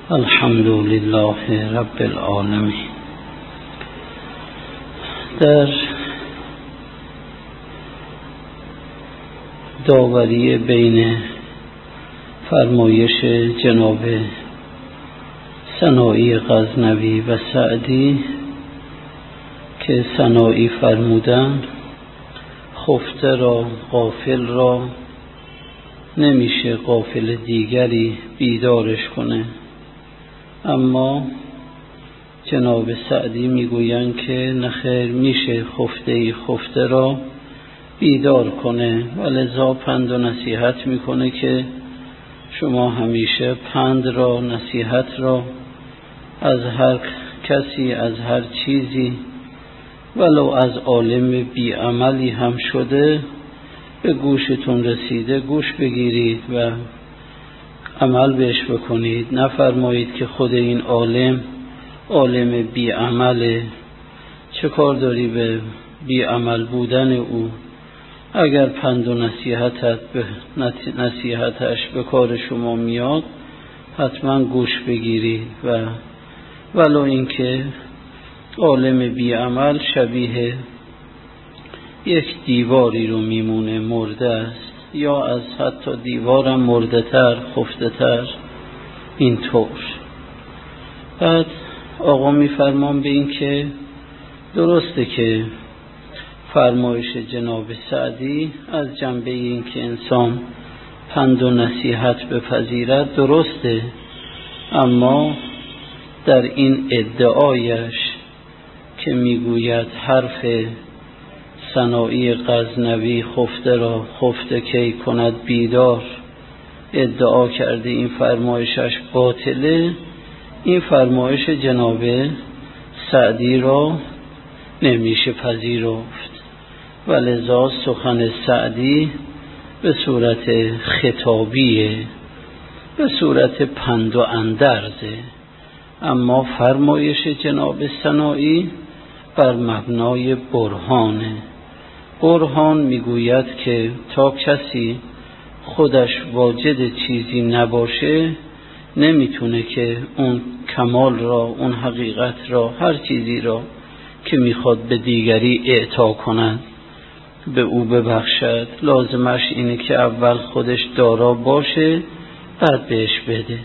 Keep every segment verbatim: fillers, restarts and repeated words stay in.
الحمد لله رب العالمین. در داوری بین فرمایش جناب سنایی غزنوی و سعدی که سنایی فرمودن خفته را غافل را نمیشه غافل دیگری بیدارش کنه، اما جناب سعدی میگویند که نخیر میشه خفته خفته را بیدار کنه و لذا پند و نصیحت میکنه که شما همیشه پند را نصیحت را از هر کسی از هر چیزی ولو از عالم بیعملی هم شده به گوشتون رسیده گوش بگیرید و عمل بهش بکنید. نفرمایید که خود این عالم عالم بیعمله، چه کار داری به بیعمل بودن او؟ اگر پند و نصیحتت به نصیحتش به کار شما میاد حتما گوش بگیرید و ولو اینکه عالم بیعمل شبیه یک دیواری رو میمونه، مرده است، یا از حتی دیوارم مرده تر خفته تر. اینطور بعد آقا میفرمان به این که درسته که فرمایش جناب سعدی از جنبه این که انسان پند و نصیحت بپذیرد درسته، اما در این ادعایش که میگوید حرف سنایی غزنوی خفته را خفته کی کند بیدار، ادعا کرده این فرمایشش باطله، این فرمایش جناب سعدی را نمیشه پذیرفت و لذا سخن سعدی به صورت خطابیه، به صورت پند و اندرزه، اما فرمایش جناب سنایی بر مبنای برهانه. برهان میگوید که تا کسی خودش واجد چیزی نباشه نمیتونه که اون کمال را، اون حقیقت را، هر چیزی را که میخواد به دیگری اعطا کند به او ببخشد. لازمش اینه که اول خودش دارا باشه بعد بهش بده.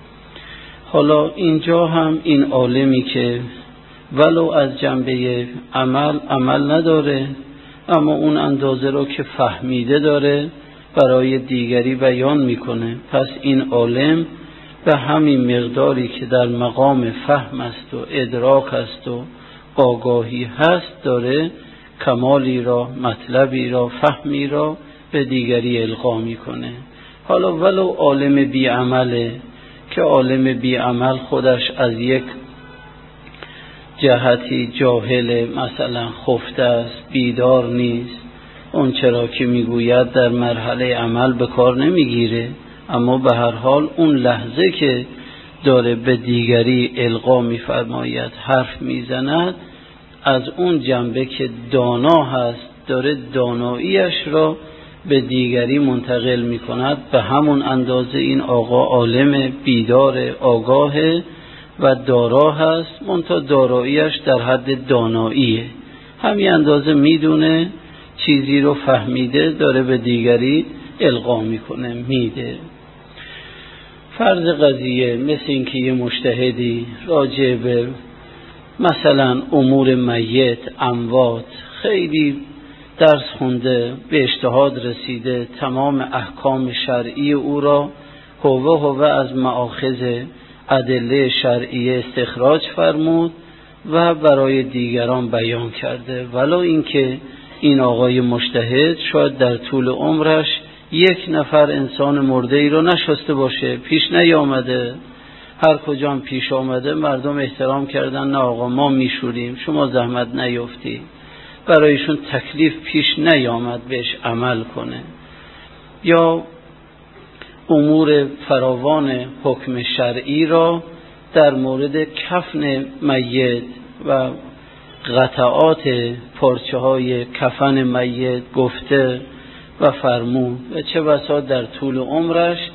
حالا اینجا هم این عالمی که ولو از جنبه عمل عمل نداره اما اون اندازه رو که فهمیده داره برای دیگری بیان میکنه، پس این عالم به همین مقداری که در مقام فهم است و ادراک است و آگاهی هست داره کمالی را، مطلبی را، فهمی را به دیگری القا میکنه. حالا ولو عالم بی عمله که عالم بی عمل خودش از یک جهتی جاهل، مثلا خفته است، بیدار نیست، اون چرا که میگوید در مرحله عمل به کار نمیگیره، اما به هر حال اون لحظه که داره به دیگری القا میفرماید، حرف میزند، از اون جنبه که دانا هست داره داناییش را به دیگری منتقل میکند. به همون اندازه این آقا عالم بیدار آگاه و دارا هست، منتها داراییش در حد داناییه، همین اندازه میدونه، چیزی رو فهمیده داره به دیگری القا میکنه، میده. فرض قضیه مثل این که یه مجتهدی راجع به مثلا امور میت، اموات خیلی درس خونده، به اجتهاد رسیده، تمام احکام شرعی او را هوه هوه از مآخذ ادله شرعیه استخراج فرمود و برای دیگران بیان کرده، ولو اینکه این آقای مجتهد شاید در طول عمرش یک نفر انسان مرده ای رو نشسته باشه، پیش نیامده، هر کجام پیش آمده مردم احترام کردن، نه آقا ما میشوریم شما زحمت نیفتی، برایشون تکلیف پیش نیامد بهش عمل کنه. یا امور فراوان حکم شرعی را در مورد کفن میت و قطعات پارچه های کفن میت گفته و فرمود و چه بسا در طول عمرش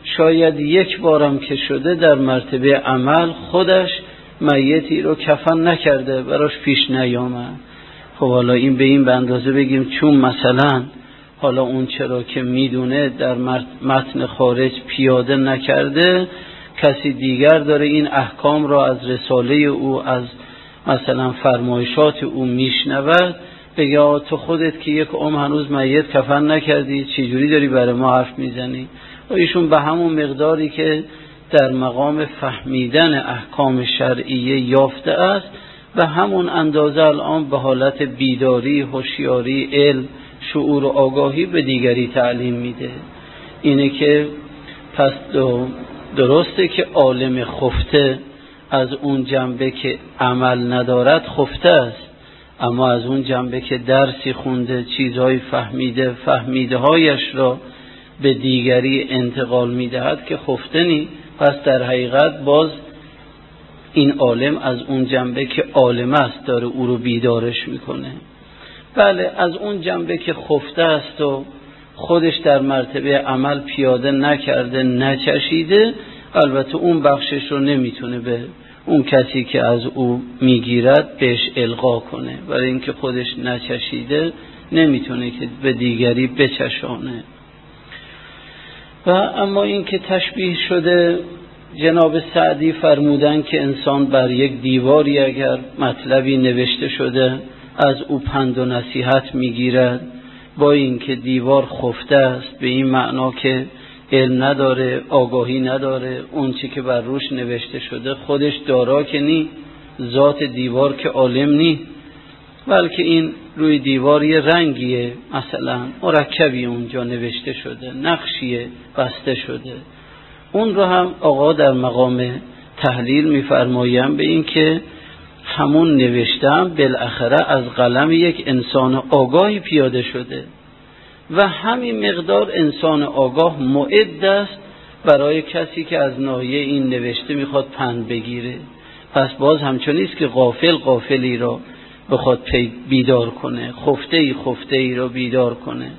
شاید یک بارم که شده در مرتبه عمل خودش میتی رو کفن نکرده، براش پیش نیامد. خب حالا این به این به اندازه بگیم چون مثلا حالا اون چرا که میدونه در متن خارج پیاده نکرده، کسی دیگر داره این احکام را از رساله او، از مثلا فرمایشات او میشنود، بگه تو خودت که یک عمر هنوز میت کفن نکردی چجوری داری برای ما حرف میزنی؟ و ایشون به همون مقداری که در مقام فهمیدن احکام شرعیه یافته است، به همون اندازه الان به حالت بیداری، هوشیاری، علم، شعور و آگاهی به دیگری تعلیم میده. اینه که پس درسته که عالم خفته از اون جنبه که عمل ندارد خفته است، اما از اون جنبه که درسی خونده، چیزهای فهمیده، فهمیده هایش را به دیگری انتقال میدهد که خفته نی. پس در حقیقت باز این عالم از اون جنبه که عالم است داره او رو بیدارش میکنه. بله، از اون جنبه که خفته است و خودش در مرتبه عمل پیاده نکرده، نچشیده، البته اون بخشش رو نمیتونه به اون کسی که از او میگیرد بهش القا کنه، برای اینکه خودش نچشیده نمیتونه که به دیگری بچشانه. و اما این که تشبیه شده، جناب سعدی فرمودن که انسان بر یک دیواری اگر مطلبی نوشته شده از او پند و نصیحت میگیرد، با اینکه دیوار خفته است، به این معنا که علم نداره، آگاهی نداره، اون چی که بر روش نوشته شده خودش دارا که نی، ذات دیوار که عالم نی، بلکه این روی دیوار یه رنگیه، مثلا مرکبی اونجا نوشته شده، نقشیه بسته شده. اون رو هم آقا در مقام تحلیل میفرمایم به این که همون نوشتم بالاخره از قلم یک انسان آگاهی پیاده شده و همین مقدار انسان آگاه معد است برای کسی که از ناحیه این نوشته میخواد پند بگیره. پس باز همچون نیست که غافل غافلی را بخواد بیدار کنه، خفته ای خفته ای را بیدار کنه.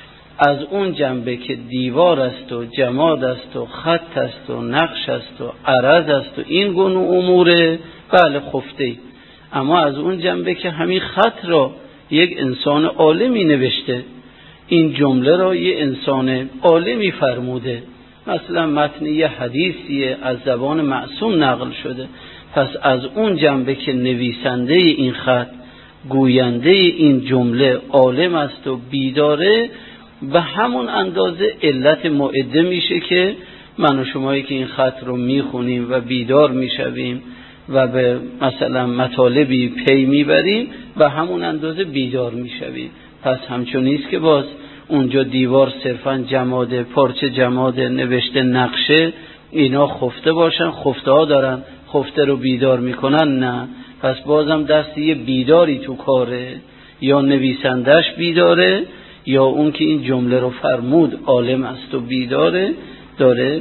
از اون جنبه که دیوار است و جماد است و خط است و نقش است و عرض است و این گونه امور، بله خفته ای. اما از اون جنبه که همین خط را یک انسان عالمی نوشته، این جمله را یک انسان عالمی فرموده، مثلا متن یه حدیثیه از زبان معصوم نقل شده، پس از اون جنبه که نویسنده این خط، گوینده این جمله عالم است و بیداره، به همون اندازه علت معده میشه که من و شمایی که این خط رو میخونیم و بیدار میشویم و به مثلا مطالبی پی میبریم، به همون اندازه بیدار میشویم. پس همچون نیست که باز اونجا دیوار صرفا جماده، پارچه جماده، نوشته نقشه، اینا خفته باشن، خفته ها دارن خفته رو بیدار میکنن، نه. پس بازم دست یه بیداری تو کاره، یا نویسندش بیداره یا اون که این جمله رو فرمود عالم است و بیداره، داره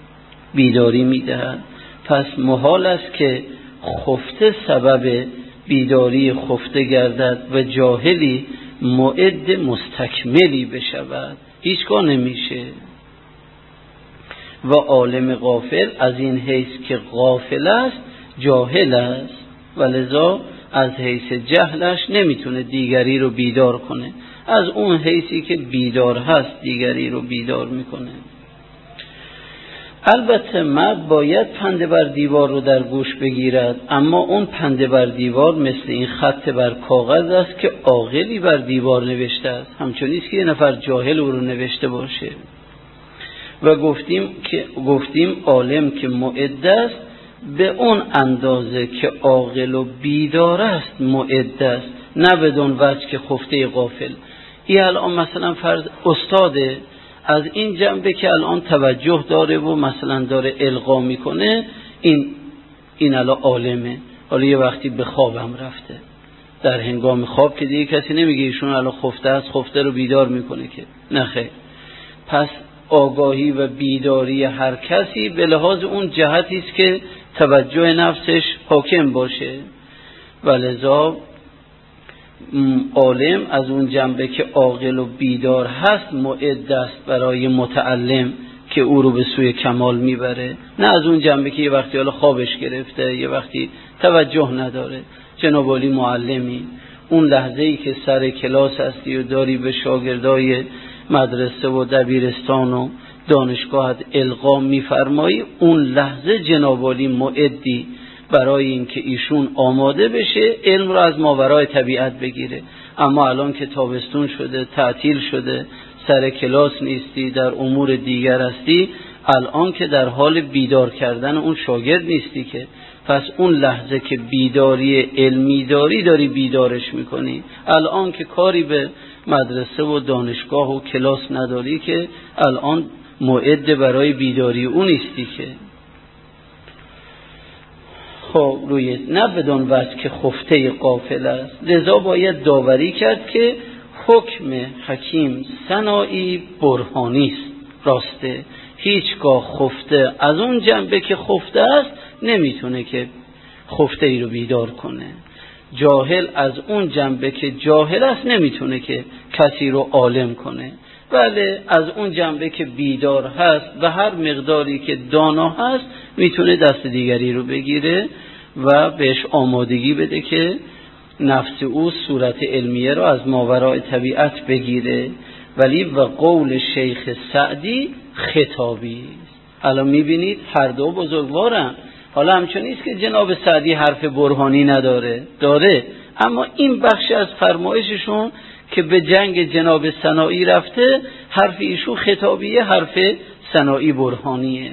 بیداری میدهد. پس محال است که خفته سبب بیداری خفته گردد و جاهلی معد مستکملی بشود، هیچگاه نمیشه. و عالم غافل از این حیث که غافل است جاهل است و لذا از حیث جهلش نمیتونه دیگری رو بیدار کنه، از اون حیثی که بیدار هست دیگری رو بیدار میکنه. البته مرد باید پنده بر دیوار رو در گوش بگیرد، اما اون پنده بر دیوار مثل این خط بر کاغذ است که عاقلی بر دیوار نوشته است، همچون نیست که یه نفر جاهل او رو نوشته باشه. و گفتیم که گفتیم عالم که معد است به اون اندازه که عاقل و بیدار است معد است، نه بدون وجه که خفته غافل. این الان مثلا فرض استاده از این جنبه که الان توجه داره و مثلا داره القا میکنه، این این الان عالمه. حالا یه وقتی به خوابم رفته، در هنگام خواب که دیگه کسی نمیگه ایشون الان خفته است، خفته رو بیدار میکنه که نه خیر. پس آگاهی و بیداری هر کسی به لحاظ اون جهتی است که توجه نفسش حاکم باشه، ولذا عالم از اون جنبه که عاقل و بیدار هست معد است برای متعلم که که او رو به سوی کمال میبره، نه از اون جنبه که یه وقتی حالا خوابش گرفته، یه وقتی توجه نداره. جناب عالی معلمی، اون لحظه‌ای که سر کلاس هستی و داری به شاگردای مدرسه و دبیرستان و دانشگاهت القا میفرمایی، اون لحظه جناب عالی معدی برای این که ایشون آماده بشه علم رو از ماورای طبیعت بگیره. اما الان که تابستون شده، تعطیل شده، سر کلاس نیستی، در امور دیگر هستی، الان که در حال بیدار کردن اون شاگرد نیستی که، پس اون لحظه که بیداری علمی داری داری بیدارش میکنی. الان که کاری به مدرسه و دانشگاه و کلاس نداری که الان موعد برای بیداری اون نیستی که. خب روی نه بدون وجه که خفته غافل است، لذا باید داوری کرد که حکم حکیم سنایی برهانی است. راسته هیچگاه خفته از اون جنبه که خفته است نمیتونه که خفته ای رو بیدار کنه. جاهل از اون جنبه که جاهل است نمیتونه که کسی رو عالم کنه. بله از اون جنبه که بیدار هست و هر مقداری که دانا هست میتونه دست دیگری رو بگیره و بهش آمادگی بده که نفس او صورت علمیه رو از ماورای طبیعت بگیره. ولی و قول شیخ سعدی خطابی است. الان میبینید هر دو بزرگوارن. حالا همچون نیست که جناب سعدی حرف برهانی نداره، داره، اما این بخش از فرمایششون که به جنگ جناب سنایی رفته، حرف ایشون خطابیه، حرف سنایی برهانیه.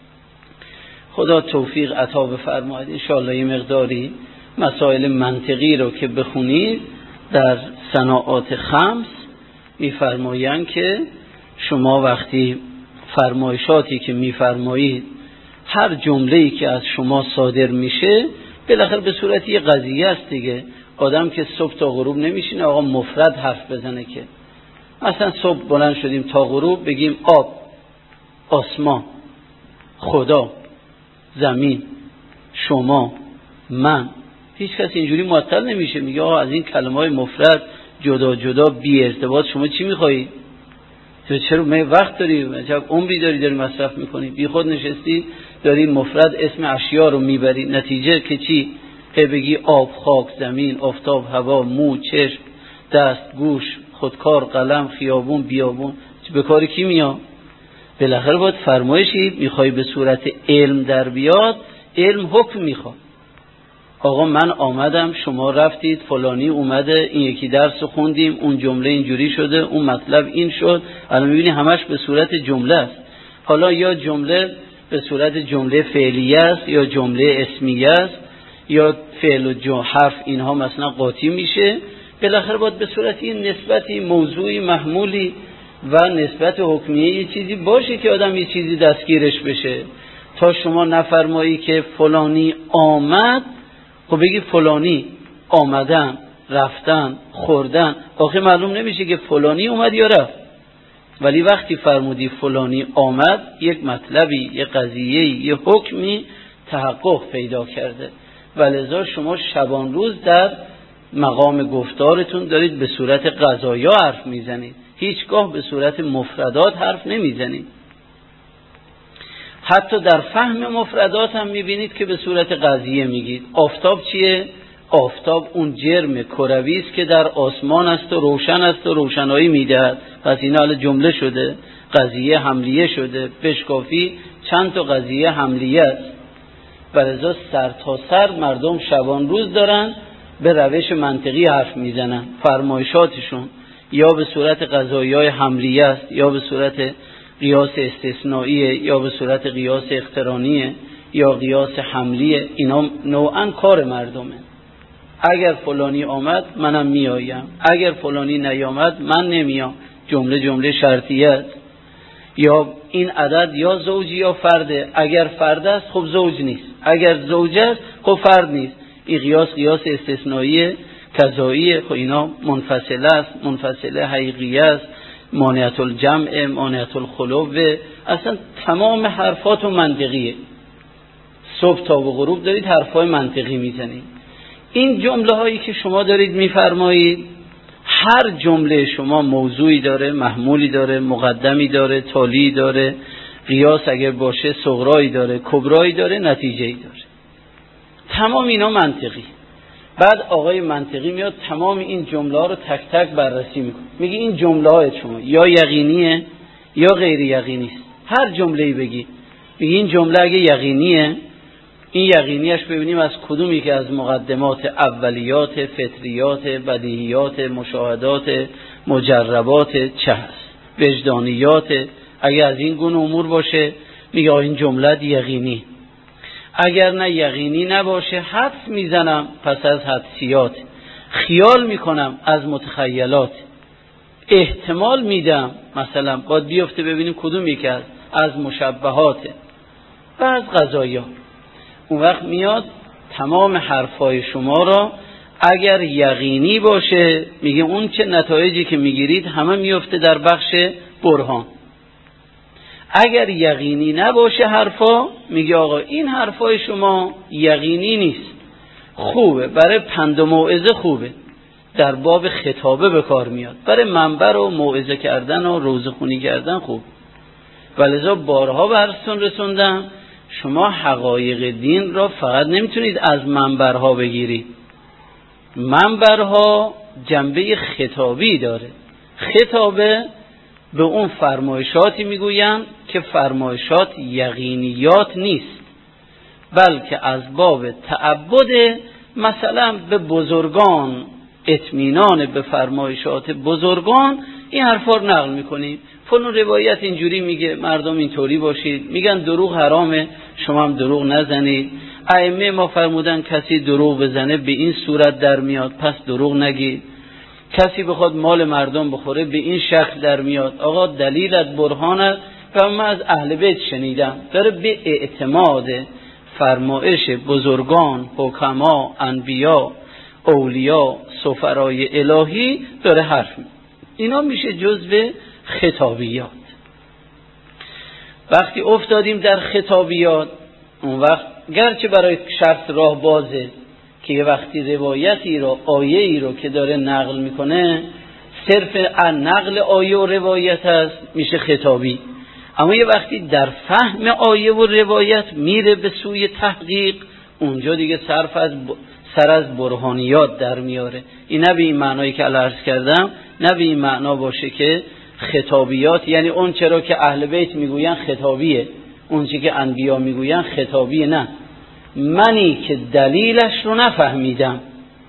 خدا توفیق عطا بفرماید. انشاءالله یه مقداری مسائل منطقی رو که بخونید در صناعات خمس میفرمایند که شما وقتی فرمایشاتی که میفرمایید هر جمله‌ای که از شما صادر میشه بالاخره به صورت یه قضیه است دیگه. آدم که صبح تا غروب نمیشینه آقا مفرد حرف بزنه که مثلا صبح بلند شدیم تا غروب بگیم آب، آسمان، خدا، زمین، شما، من. هیچ کسی اینجوری معطل نمیشه، میگه آقا از این کلمه‌های مفرد جدا جدا بی ارتباط شما چی میخوایی؟ تو چرا می وقت داری؟ چرا عمری داری داری مصرف میکنی؟ بی خود نشستی داری مفرد اسم اشیا رو میبری، نتیجه که چی؟ که بگی آب، خاک، زمین، آفتاب، هوا، مو، چشم، دست، گوش، خودکار، قلم، خیابون، بیابون، به کار کی میاد؟ بالاخره باید فرمایشی میخوای به صورت علم در بیاد، علم حکم میخواد. آقا من آمدم، شما رفتید، فلانی اومده، این یکی درس خوندیم، اون جمله اینجوری شده، اون مطلب این شد. الان میبینی همش به صورت جمله است. حالا یا جمله به صورت جمله فعلیه است یا جمله اسمیه است یا فعل و جو حرف اینها مثلا قاطی میشه. بالاخره باید به صورت این نسبتی موضوعی محمولی و نسبت حکمیه یه چیزی باشه که آدم یه چیزی دستگیرش بشه. تا شما نفرمایی که فلانی آمد، خب بگی فلانی آمدن، رفتن، خوردن، آخه معلوم نمیشه که فلانی اومد یا رفت. ولی وقتی فرمودی فلانی آمد، یک مطلبی، یک قضیه‌ای، یک حکمی تحقق پیدا کرده. ولذا شما شبان روز در مقام گفتارتون دارید به صورت قضایا حرف میزنید، هیچگاه به صورت مفردات حرف نمیزنید. حتی در فهم مفردات هم میبینید که به صورت قضیه میگید. آفتاب چیه؟ آفتاب اون جرم کروی است که در آسمان است و روشن است و روشنایی میدهد. پس اینا حالا جمله شده، قضیه حملیه شده. بشکافی چند تا قضیه حملیه است. ولذا سر تا سر مردم شبان روز دارن به روش منطقی حرف میزنن. فرمایشاتشون یا به صورت قضایای حملیه است یا به صورت قیاس استثنائیه یا به صورت قیاس اقترانیه یا قیاس حملیه. اینا نوعا کار مردمه. اگر فلانی آمد منم میایم، اگر فلانی نیامد من نمیام. جمله جمله شرطیه است. یا این عدد یا زوجی یا فرده. اگر فرد است خب زوج نیست، اگر زوج است خب فرد نیست. این قیاس قیاس استثنائیه کذاییه. خب اینا منفصله است، منفصله حقیقیه است، مانعت الجمع، مانعت الخلو. اصلا تمام حرفات و منطقیه. صبح تا به غروب دارید حرفای منطقی میزنید. این جمله هایی که شما دارید میفرمایید، هر جمله شما موضوعی داره، محمولی داره، مقدمی داره، تالی داره قیاس اگر باشه صغرایی داره، کبرایی داره، نتیجه‌ای داره. تمام اینا منطقی. بعد آقای منطقی میاد تمام این جمله ها رو تک تک بررسی میکنه، میگه این جمله های شما یا یقینیه یا غیر یقینی است. هر جمله‌ای بگی، میگه این جمله اگه یقینیه، این یقینیش ببینیم از کدومی که از مقدمات اولیات، فطریات، بدیهیات، مشاهدات، مجربات چه هست، وجدانیات. اگه از این گونه امور باشه میگه این جمله یقینی. اگر نه یقینی نباشه حدس میزنم، پس از حدسیات. خیال میکنم، از متخیلات. احتمال میدم، مثلا باید بیفته ببینیم کدوم یکی از از مشبهات و از قضایا. اون وقت میاد تمام حرفای شما را اگر یقینی باشه میگه اون چه نتایجی که میگیرید همه میفته در بخش برهان. اگر یقینی نباشه حرفا، میگه آقا این حرفای شما یقینی نیست، خوبه برای پند و موعظه، خوبه در باب خطابه به کار میاد، برای منبر و موعظه کردن و روزه خونی کردن خوب. ولذا بارها براتون رسوندم شما حقایق دین را فقط نمیتونید از منبرها بگیرید. منبرها جنبه خطابی داره. خطابه به اون فرمایشاتی میگوین که فرمایشات یقینیات نیست، بلکه از باب تعبد، مثلا به بزرگان اطمینان به فرمایشات بزرگان این حرفا رو نقل میکنیم. فلان روایت اینجوری میگه مردم اینطوری باشید، میگن دروغ حرامه شما هم دروغ نزنید، ائمه ما فرمودن کسی دروغ بزنه به این صورت در میاد پس دروغ نگید، کسی بخواد مال مردم بخوره به این شکل در میاد. آقا دلیلت برهانت و من از اهل بیت شنیدم، داره به اعتماد فرمایش بزرگان، حکما، انبیا، اولیا، سفرای الهی داره حرف می‌زنه. اینا میشه جزء خطابیات. وقتی افتادیم در خطابیات، اون وقت گرچه برای شخص راه بازه که یه وقتی روایتی رو، آیه ای رو که داره نقل میکنه صرف نقل آیه و روایت هست میشه خطابی، اما یه وقتی در فهم آیه و روایت میره به سوی تحقیق، اونجا دیگه صرف از ب... سر از برهانیات در میاره. این نه به این معنایی که الان عرض کردم، نه به این معنا باشه که خطابیات یعنی اون چرا که اهل بیت میگوین خطابیه، اون چی که انبیا میگوین خطابیه. نه، منی که دلیلش رو نفهمیدم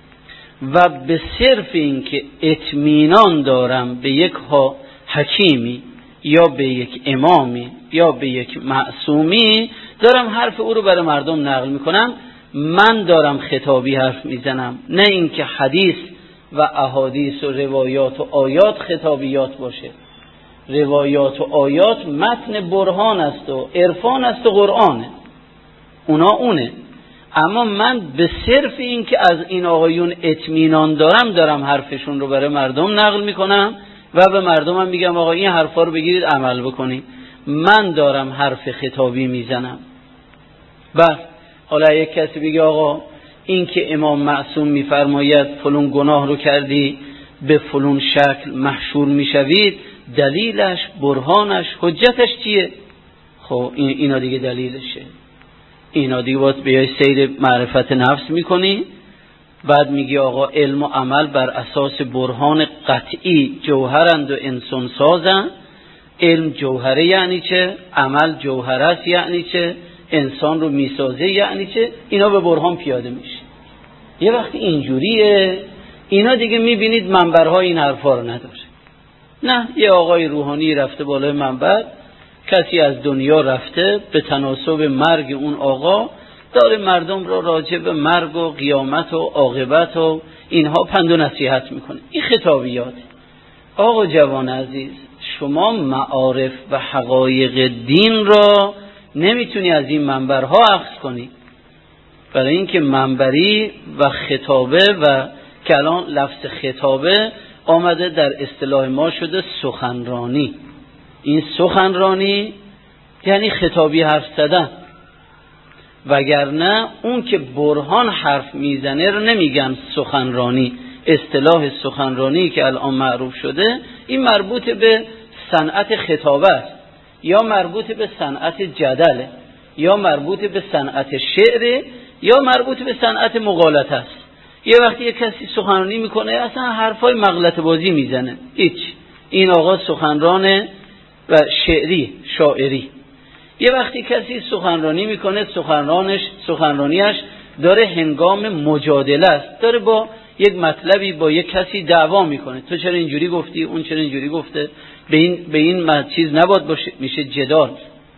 و به صرف این که اطمینان دارم به یک حکیمی یا به یک امامی یا به یک معصومی، دارم حرف او رو برای مردم نقل میکنم، من دارم خطابی حرف میزنم، نه اینکه حدیث و احادیث و روایات و آیات خطابیات باشه. روایات و آیات متن برهان است و عرفان است و قرآنه، اونا اونه. اما من به صرف این که از این آقایون اطمینان دارم دارم حرفشون رو برای مردم نقل میکنم و به مردمم میگم آقا این حرفا رو بگیرید عمل بکنید. من دارم حرف خطابی میزنم. بس حالا یک کسی بگه آقا این که امام معصوم میفرماید فلان گناه رو کردی به فلان شکل محشور میشوید، دلیلش، برهانش، حجتش چیه؟ خب این اینا دیگه دلیلشه. اینا دیگه باید بیای سیر معرفت نفس میکنی، بعد میگی آقا علم و عمل بر اساس برهان قطعی جوهرند و انسان سازند. علم جوهره یعنی چه؟ عمل جوهره است یعنی چه؟ انسان رو میسازه یعنی چه؟ اینا به برهان پیاده میشه. یه وقتی اینجوریه اینا دیگه میبینید منبرها این حرفا رو نداره. نه، یه آقای روحانی رفته بالای منبر، کسی از دنیا رفته به تناسب مرگ اون آقا داره مردم رو راجع به مرگ و قیامت و عاقبت و اینها پند و نصیحت میکنه. این خطابیات. آقا جوان عزیز، شما معارف و حقایق دین را نمیتونی از این منبرها اخذ کنی، برای اینکه منبری و خطابه و کلام لفظ خطابه آمده در اصطلاح ما شده سخنرانی. این سخنرانی یعنی خطابی حرف زدن، وگرنه اون که برهان حرف میزنه رو نمیگن سخنرانی. اصطلاح سخنرانی که الان معروف شده این مربوط به صنعت خطابه است. یا مربوط به صنعت جدله، یا مربوط به صنعت شعر، یا مربوط به صنعت مغالطه است. یه وقتی یه کسی سخنرانی میکنه اصلا حرفای مغلطه بازی میزنه، هیچ، این آقا سخنران و شعری شاعری. یه وقتی کسی سخنرانی میکنه سخنرانش سخنرانیش داره هنگام مجادله است، داره با یک مطلبی با یک کسی دعوا میکنه، تو چرا اینجوری گفتی، اون چرا اینجوری گفته، به این به این چیز نباید باشه، میشه جدال.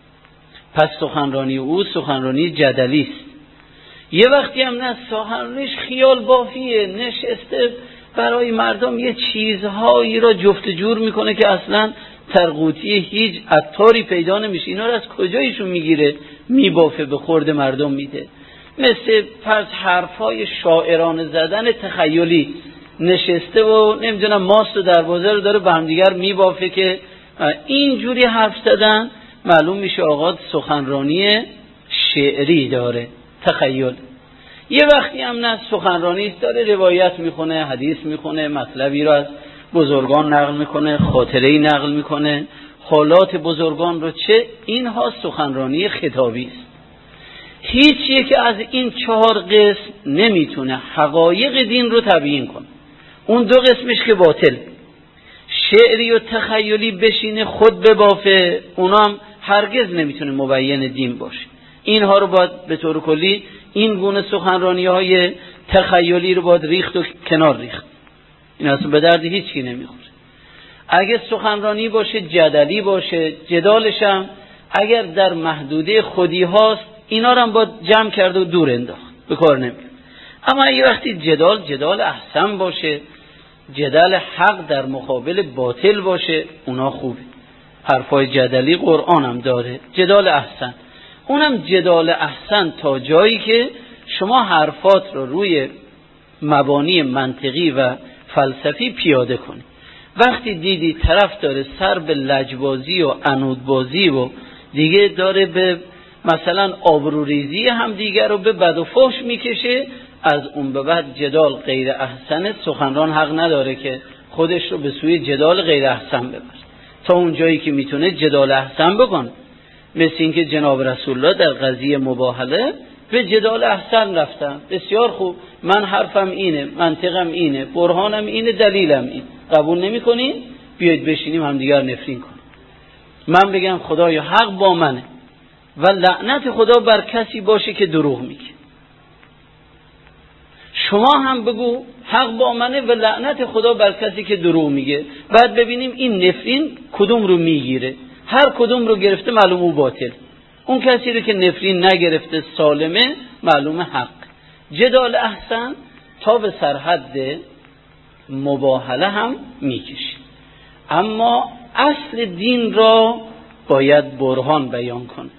پس سخنرانی او سخنرانی جدلی است. یه وقتی هم نه، سخنرانیش خیال بافیه، نشسته برای مردم یه چیزهایی را جفت جور میکنه که اصلا ترقوتی هیچ عطاری پیدا نمیشه، اینا رو از کجایشون میگیره میبافه به خورد مردم میده. مثل پس حرفای شاعران زدن تخیلی، نشسته و نمیدونم ماست و دروازه رو داره به همدیگر میبافه که اینجوری حرف زدن، معلوم میشه آقا سخنرانی شعری داره، تخیل. یه وقتی هم نه، سخنرانی داره روایت میخونه، حدیث میخونه، مطلبی رو از بزرگان نقل میکنه، خاطره‌ای نقل میکنه، حالات بزرگان رو، چه اینها سخنرانی خطابی است. هیچ یک از این چهار قسم نمیتونه حقایق دین رو تبیین کنه. اون دو قسمش که باطل، شعری و تخیلی بشینه خود ببافه، اونام هرگز نمیتونه مبین دین باشه. اینها رو باید به طور کلی، این گونه سخنرانی های تخیلی رو باید ریخت و کنار ریخت، این اصلا به درد هیچ کی نمیخوره. اگه سخنرانی باشه جدلی باشه، جدالش هم اگر در محدوده خودی هاست، اینا رو هم باید جمع کرد و دور انداخت، به کار نمیاد. اما اگه وقتی جدال جدال احسن باشه، جدال حق در مقابل باطل باشه، اونا خوبه. حرفای جدلی قرآن هم داره، جدال احسن، اونم جدال احسن تا جایی که شما حرفات رو روی مبانی منطقی و فلسفی پیاده کنی. وقتی دیدی طرف داره سر به لجبازی و عنودبازی و دیگه داره به مثلا آبروریزی هم دیگر رو به بد و فحش میکشه، از اون به بعد جدال غیر احسن، سخنران حق نداره که خودش رو به سوی جدال غیر احسن ببره. تا اون جایی که میتونه جدال احسن بکنه، مثل این که جناب رسول الله در قضیه مباهله به جدال احسن رفتن، بسیار خوب، من حرفم اینه، منطقم اینه، برهانم اینه، دلیلم این، قبول نمی کنین؟ بیایید بشینیم هم دیگر نفرین کنیم. من بگم خدایا حق با منه و لعنت خدا بر کسی باشه که دروغ میگه، شما هم بگو حق با منه و لعنت خدا بر کسی که دروغ میگه. بعد ببینیم این نفرین کدوم رو میگیره. هر کدوم رو گرفته معلوم او باطل، اون کسی رو که نفرین نگرفته سالمه معلوم حق. جدال احسن تا به سرحد مباهله هم میکشه، اما اصل دین را باید برهان بیان کنه،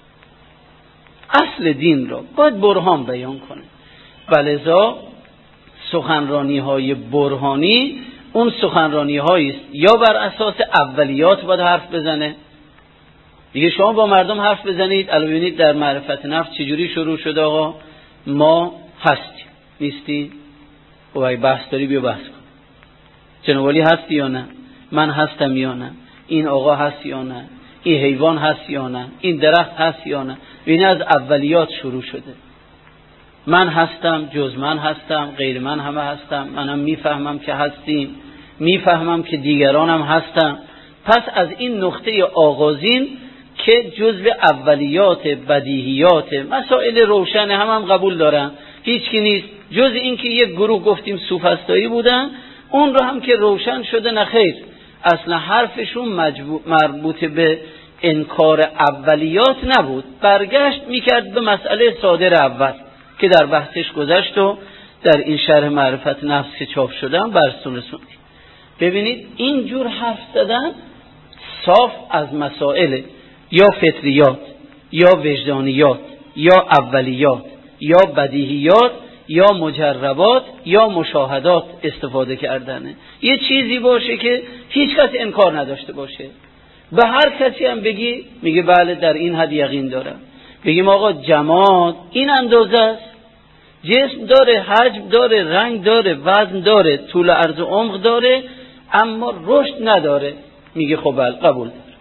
اصل دین را باید برهان بیان کنه. ولذا سخنرانی های برهانی اون سخنرانی هایی است یا بر اساس اولیات باید حرف بزنه. دیگه شما با مردم حرف بزنید، الان ببینید در معرفت نفس چجوری شروع شده. آقا ما هستیم نیستی؟ و اگه بحث داری بیا بحث کن. جنابالی هستی یا نه؟ من هستم یا نه؟ این آقا هست یا نه؟ این حیوان هست یا نه؟ این درخت هست یا نه؟ ببین از اولیات شروع شده. من هستم، جز من هستم، غیر من همه هستم، منم میفهمم که هستیم، میفهمم که دیگرانم هستم. پس از این نقطه آغازین که جزء اولیات بدیهیات مسائل روشن هم هم قبول دارن، هیچ کی نیست جز این که یک گروه گفتیم سوفسطایی بودن، اون رو هم که روشن شده نخیر، اصلا حرفشون مربوط به انکار اولیات نبود، برگشت میکرد به مسئله صادر اول که در بحثش گذشت و در این شرح معرفت نفس که چاپ شدن برستون رسوندیم. ببینید اینجور حرف زدن صاف از مسائل یا فطریات یا وجدانیات یا اولیات یا بدیهیات یا مجربات یا مشاهدات استفاده کردنه. یه چیزی باشه که هیچ کس انکار نداشته باشه، به هر کسی هم بگی میگه بله در این حد یقین دارم. بگیم آقا جماد این اندازه است، جسم داره، حجم داره، رنگ داره، وزن داره، طول عرض و عمق داره، اما رشد نداره، میگه خب بله قبول داره.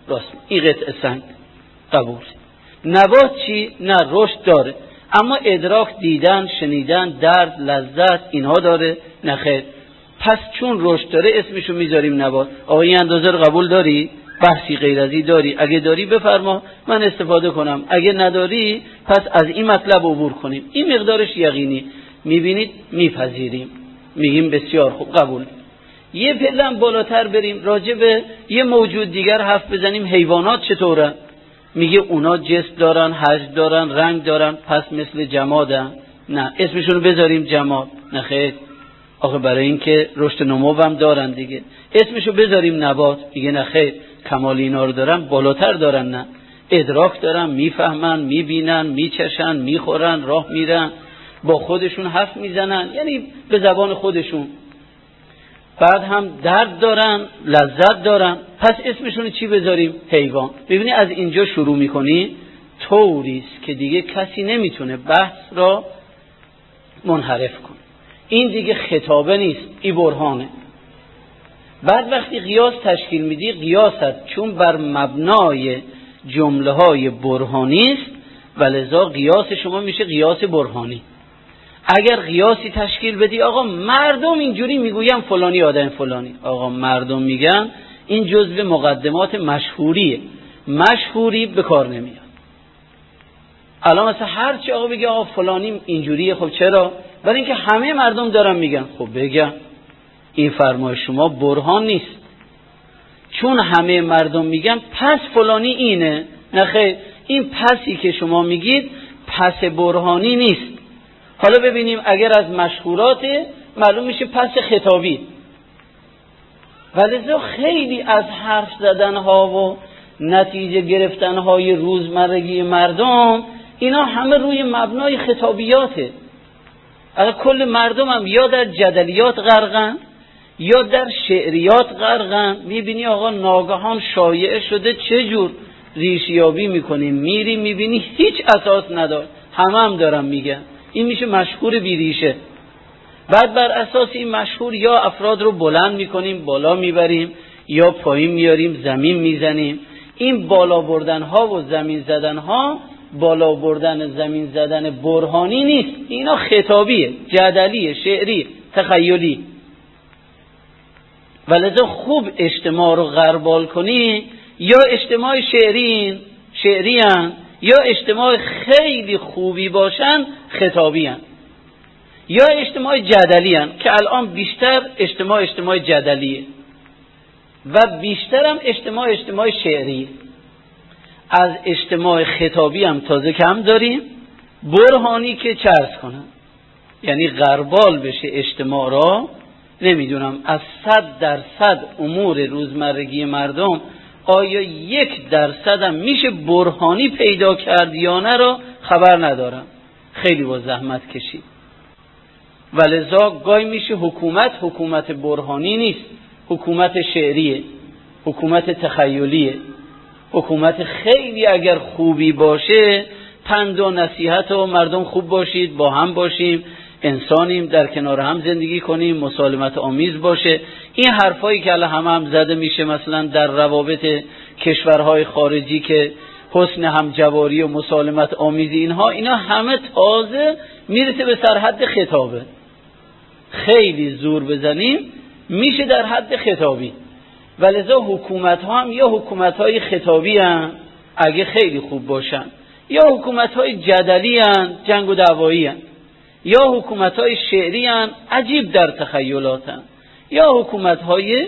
راست این قطعه سنگ قبول. نبات چی؟ نه رشد داره، اما ادراک، دیدن، شنیدن، درد، لذت اینها داره؟ نه خیر. پس چون رشد داره اسمشو میذاریم نبات. آقا این اندازه رو قبول داری؟ بحثی غیر از این داری؟ اگه داری بفرما من استفاده کنم، اگه نداری پس از این مطلب عبور کنیم. این مقدارش یقینی. میبینید میپذیریم، میگیم بسیار خوب قبول. یه پله بالاتر بریم راجع به یه موجود دیگر حرف بزنیم. حیوانات چطوره؟ میگه اونا جسم دارن، حجم دارن، رنگ دارن، پس مثل جمادن؟ نه اسمشون رو بذاریم جماد؟ نه خیر. آخه برای این که رشد نمو هم دارن دیگه اسمشو بذاریم نبات؟ میگه نه خیر، کمال اینا رو دارن، بالاتر دارن. نه ادراک دارن، میفهمن، میبینن، میچشن، میخورن، راه میرن، با خودشون حرف میزنن، یعنی به زبان خودشون. بعد هم درد دارن، لذت دارن، پس اسمشون چی بذاریم؟ حیوان. ببینی از اینجا شروع میکنی طوریست که دیگه کسی نمیتونه بحث را منحرف کنه. این دیگه خطابه نیست، این برهانه. بعد وقتی قیاس تشکیل میدی، قیاست چون بر مبنای جمله های برهانی است و لذا قیاس شما میشه قیاس برهانی. اگر قیاسی تشکیل بدی آقا مردم اینجوری میگویم فلانی آدم فلانی، آقا مردم میگن، این جزو مقدمات مشهوریه، مشهوری به کار نمیاد. الان مثلا هر چی آقا بگه آقا فلانی اینجوریه، خب چرا؟ برای اینکه همه مردم دارن میگن. خب بگم این فرمای شما برهان نیست، چون همه مردم میگن پس فلانی اینه. نه خیر، این پسی که شما میگید پس برهانی نیست. حالا ببینیم اگر از مشهورات معلوم میشه پس خطابی. ولذا خیلی از حرف زدن ها و نتیجه گرفتن های روزمرگی مردم اینا همه روی مبنای خطابیاته. اگر کل مردم هم یا در جدلیات غرقن یا در شعریات غرقن، میبینی آقا ناگهان شایعه شده چجور ریشیابی میکنیم، میری میبینی هیچ اساس نداره، همه هم دارن میگن. این میشه مشهور بی ریشه. بعد بر اساس این مشهور یا افراد رو بلند میکنیم، بالا میبریم، یا پایین میاریم، زمین میزنیم. این بالا بردن ها و زمین زدن ها بالا بردن زمین زدن برهانی نیست، اینا خطابیه، جدلیه، شعری، تخیلی. ولذا خوب اجتماع رو غربال کنی، یا اجتماع شعرین شعریان یا اجتماع خیلی خوبی باشن خطابیان، یا اجتماع جدلیان که الان بیشتر اجتماع اجتماع جدلیه و بیشتر هم اجتماع اجتماع شعری. از اجتماع خطابی هم تازه کم داریم، برهانی که چرس کنن، یعنی غربال بشه اجتماع را. نمیدونم از صد درصد امور روزمرگی مردم آیا یک درصد هم میشه برهانی پیدا کرد یا نه را خبر ندارم، خیلی با زحمت کشید. ولذا گاهی میشه حکومت حکومت برهانی نیست، حکومت شعریه، حکومت تخیلیه. حکومت خیلی اگر خوبی باشه، پند و نصیحت و مردم خوب باشید، با هم باشیم، انسانیم، در کنار هم زندگی کنیم، مسالمت آمیز باشه. این حرفایی که الان همه هم زده میشه مثلا در روابط کشورهای خارجی که حسن همجواری و مسالمت آمیزی، اینها اینا همه تازه میرسه به سرحد خطابه. خیلی زور بزنیم میشه در حد خطابی. ولذا حکومت ها هم یا حکومت های خطابی هن اگه خیلی خوب باشن، یا حکومت های جدلی هن، جنگ و دعوایی هن، یا حکومت های شعری هن، عجیب در تخیلات هن، یا حکومت های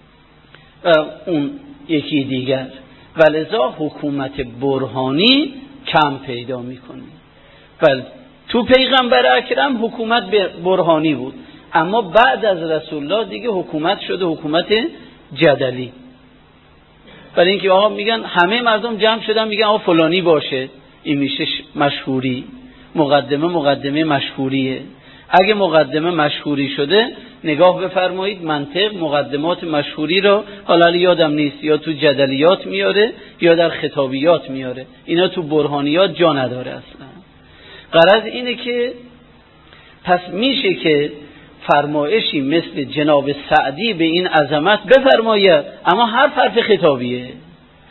اون یکی دیگر. ولذا حکومت برهانی کم پیدا میکنی. بله تو پیغمبر اکرم حکومت برهانی بود، اما بعد از رسول الله دیگه حکومت شده حکومت جدلی. برای اینکه آقا میگن همه مردم جمع شدن میگن آقا فلانی باشه، این میشه مشهوری. مقدمه مقدمه مشهوریه. اگه مقدمه مشهوری شده نگاه بفرمایید منطق مقدمات مشهوری رو حالا یادم نیست یا تو جدلیات میاره یا در خطابیات میاره، اینا تو برهانیات جا نداره اصلا. غرض اینه که پس میشه که فرمایشی مثل جناب سعدی به این عظمت بفرماید، اما هر حرف خطابیه.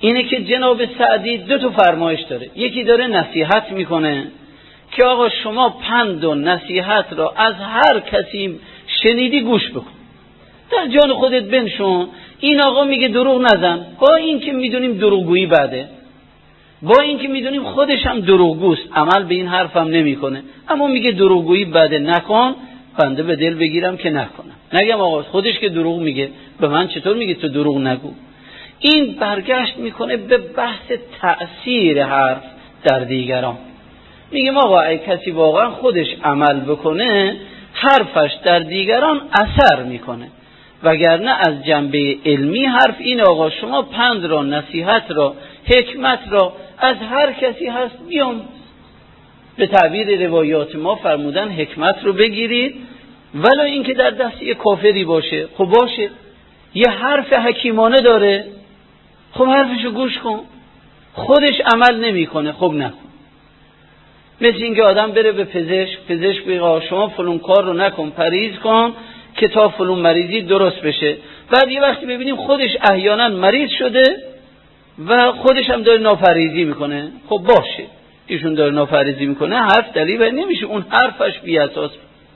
اینه که جناب سعدی دو تا فرمایش داره. یکی داره نصیحت میکنه که آقا شما پند و نصیحت را از هر کسی شنیدی گوش بکن، در جان خودت بنشون. این آقا میگه دروغ نزن، با این که میدونیم دروغگویی بده، با این که میدونیم خودش هم دروغگوست، عمل به این حرفم نمیکنه، اما میگه دروغگویی بده نکن. بنده به دل بگیرم که نکنم، نگم آقا خودش که دروغ میگه به من چطور میگه تو دروغ نگو. این برگشت میکنه به بحث تأثیر حرف در دیگران. میگم آقا ای کسی واقعا خودش عمل بکنه حرفش در دیگران اثر میکنه، وگرنه از جنبه علمی حرف این آقا شما پند را، نصیحت را، حکمت را از هر کسی هست بیام. به تعبیر روایات ما فرمودن حکمت رو بگیرید ولو این که در دست یه کافری باشه. خب باشه، یه حرف حکیمانه داره، خب حرفشو گوش کن. خودش عمل نمیکنه، خب نکن. مثل این که آدم بره به پزشک، پزشک بگه شما فلان کار رو نکن، پرهیز کن که تا فلان مریضی درست بشه. بعد یه وقتی ببینیم خودش احیانا مریض شده و خودش هم داره ناپرهیزی میکنه، خب باشه ایشون داره ناپرهیزی میکنه، حرف دلیل نمیشه اون حرفش بی اساس.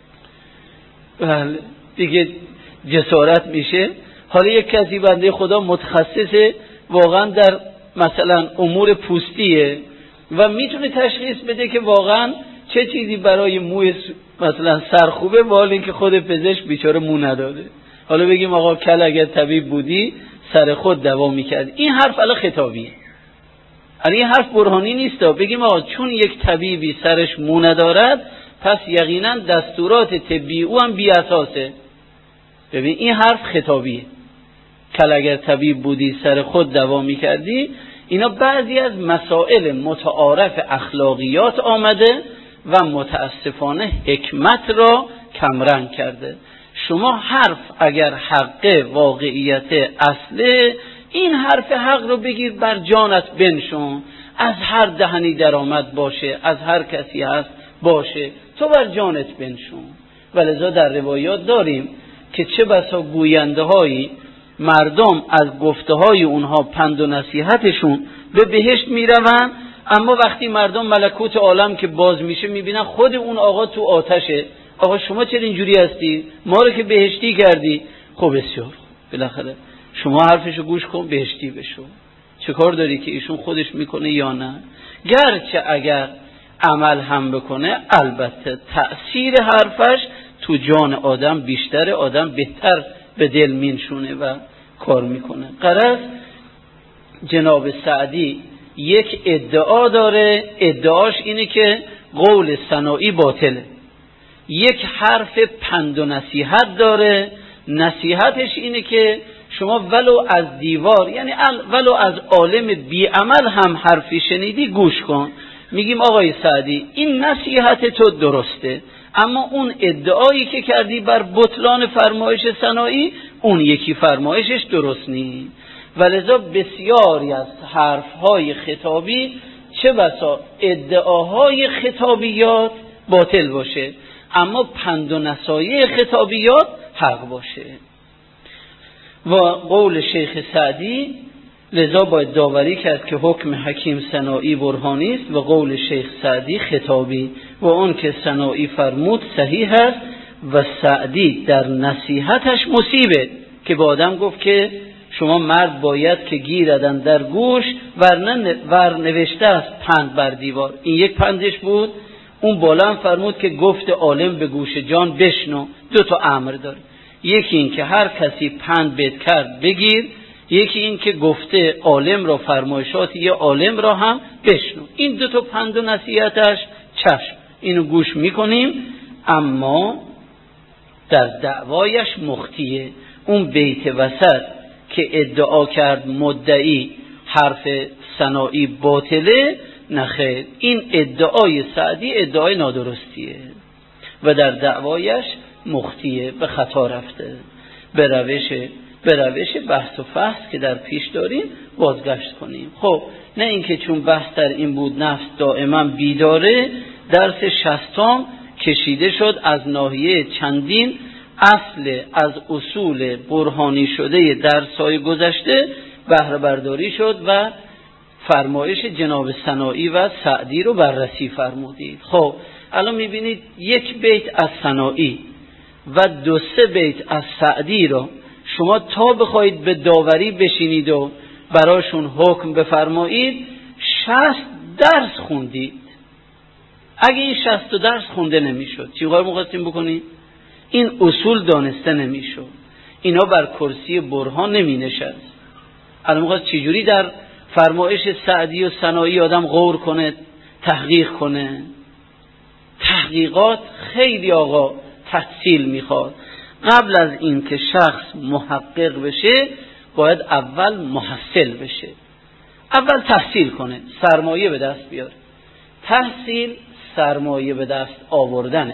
بله دیگه جسارت میشه. حالا یک کسی بنده خدا متخصصه واقعا در مثلا امور پوستیه و میتونه تشخیص بده که واقعا چه چیزی برای موی مثلا سر خوبه، ولی اینکه خود پزشک بیچاره مو نداده. حالا بگیم آقا کل اگر طبیب بودی سر خود دوا میکرد. این حرف الان خطابیه، این حرف برهانی نیست. بگیم آقا چون یک طبیبی سرش مو ندارد پس یقینا دستورات طبی او هم بی اساسه. ببین این حرف خطابیه. کل اگر طبیب بودی سر خود دوا میکردی. اینا بعضی از مسائل متعارف اخلاقیات آمده و متاسفانه حکمت را کمرنگ کرده. شما حرف اگر حق واقعیت اصله، این حرف حق رو بگیر بر جانت بنشون. از هر دهنی درآمد باشه، از هر کسی هست باشه، تو بر جانت بنشون. ولذا در روایات داریم که چه بسا گوینده هایی مردم از گفته های اونها پند و نصیحتشون به بهشت میروند، اما وقتی مردم ملکوت عالم که باز میشه میبینن خود اون آقا تو آتشه. آقا شما چرا اینجوری هستی؟ ما رو که بهشتی کردی. خب بسیار بالاخره شما حرفشو گوش کن بهشتی بشو. چه کار داری که ایشون خودش میکنه یا نه؟ گرچه اگر عمل هم بکنه البته تأثیر حرفش تو جان آدم بیشتره، آدم بهتر به دل مینشونه و کار میکنه. غرض جناب سعدی یک ادعا داره، ادعاش اینه که قول ثنایی باطله. یک حرف پند و نصیحت داره، نصیحتش اینه که شما ولو از دیوار، یعنی ولو از عالم بی عمل هم حرفی شنیدی گوش کن. میگیم آقای سعدی این نصیحت تو درسته، اما اون ادعایی که کردی بر بطلان فرمایش ثنایی اون یکی فرمایشش درست نیست. ولذا بسیاری از حرفهای خطابی چه بسا ادعاهای خطابیات باطل باشه، اما پند و نصایح خطابیات حق باشه. و قول شیخ سعدی لذا باید داوری کرد که حکم حکیم ثنایی برهانی است و قول شیخ سعدی خطابی، و اون که ثنایی فرمود صحیح است و سعدی در نصیحتش مصیبه که با آدم گفت که شما مرد باید که گیردن در گوش ورنه ور نوشته است پند بر دیوار. این یک پندش بود. اون بالا هم فرمود که گفت عالم به گوش جان بشنو. دو تا امر داره، یکی این که هر کسی پند بهت کرد بگیر، یکی این که گفته عالم را، فرمایشات یه عالم را هم بشنو. این دو تا پند و نصیحتش چشم، اینو گوش میکنیم. اما در دعوایش مختیه. اون بیت وسط که ادعا کرد مدعی حرف ثنایی باطله، نخیر، این ادعای سعدی ادعای نادرستیه و در دعوایش مختیه، به خطا رفته. به روش به روش بحث و فحص که در پیش داریم بازگشت کنیم. خب نه اینکه چون بحث در این بود نفس دائما بیداره، درس شصتم کشیده شد از ناحیه چندین اصل از اصول برهانی شده درس‌های گذشته بهره برداری شد و فرمایش جناب سنایی و سعدی رو بررسی فرمودید. خب الان میبینید یک بیت از سنایی و دو سه بیت از سعدی رو شما تا بخواید به داوری بشینید و براشون حکم بفرمایید شصت درس خوندید. اگه این شصت درس خونده نمیشد چی کار می‌خواستیم بکنید؟ این اصول دانسته نمیشد، اینا بر کرسی برهان نمی نشست. الان می‌خواست چجوری در فرمایش سعدی و سنایی آدم غور کنه، تحقیق کنه؟ تحقیقات خیلی آقا تفصیل میخواد. قبل از این که شخص محقق بشه باید اول محصل بشه، اول تحصیل کنه، سرمایه به دست بیاره. تحصیل سرمایه به دست آوردنه،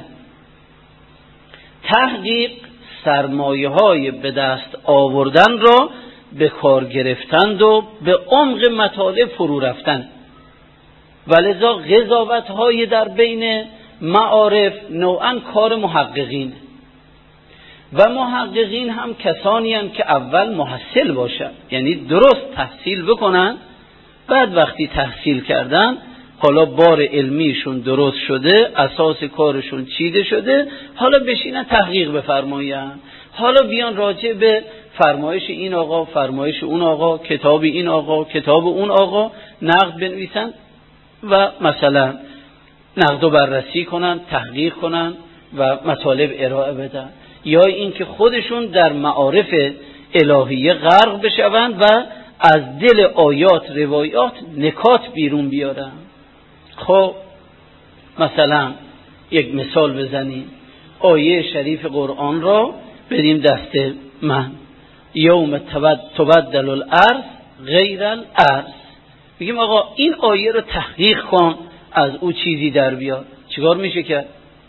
تحقیق سرمایه های به دست آوردن را به کار گرفتند و به عمق مطالب فرو رفتن. ولذا قضاوت های در بین معارف نوعا کار محققین و محققین هم کسانی هستند که اول محصل باشن، یعنی درست تحصیل بکنن، بعد وقتی تحصیل کردن حالا بار علمیشون درست شده، اساس کارشون چیده شده، حالا بشینن تحقیق بفرماین، حالا بیان راجع به فرمایش این آقا، فرمایش اون آقا، کتاب این آقا، کتاب اون آقا نقد بنویسن و مثلا نقد و بررسی کنن، تحقیق کنن و مطالب ارائه بدن، یا اینکه خودشون در معارف الهیه غرق بشوند و از دل آیات روایات نکات بیرون بیارن. خب مثلا یک مثال بزنیم، آیه شریف قرآن را بدیم دست من، یوم تبدل الارض غیر الارض، بگیم آقا این آیه رو تحقیق کن، از او چیزی در بیاد. چیکار میشه کرد؟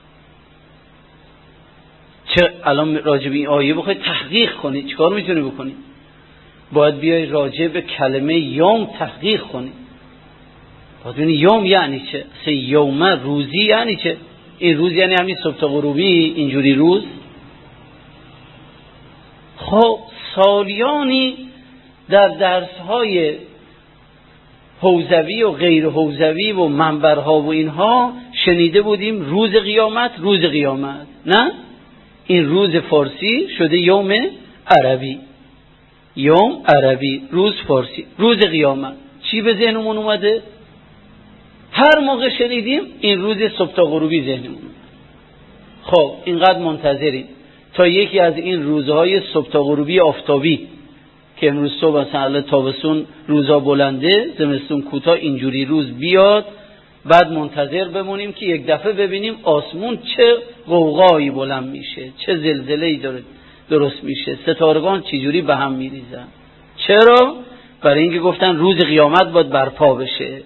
چه الان راجع به این آیه بخوای تحقیق کنی چیکار میتونی بکنی؟ باید بیای راجع به کلمه یوم تحقیق کنی. باید ببینی یوم یعنی چه؟ سه یوم روزی یعنی چه؟ این روز یعنی همین صبح تا غروبی اینجوری روز؟ خب سالیانی در درس‌های حوزوی و غیر حوزوی و منبرها و اینها شنیده بودیم روز قیامت، روز قیامت. نه، این روز فارسی شده یوم عربی، یوم عربی، روز فارسی، روز قیامت. چی به ذهنمون اومده؟ هر موقع شنیدیم این روز صبح تا غروبی ذهنمون اومده. خب اینقدر منتظریم تا یکی از این روزهای صبح تا غروبی آفتابی که امروز صبح مثلا تابستون روزا بلنده، زمستون کوتاه، اینجوری روز بیاد، بعد منتظر بمونیم که یک دفعه ببینیم آسمون چه غوغایی بلند میشه، چه زلزله‌ای داره درست میشه، ستارگان چجوری به هم میریزن. چرا؟ برای اینکه گفتن روز قیامت باید برپا بشه.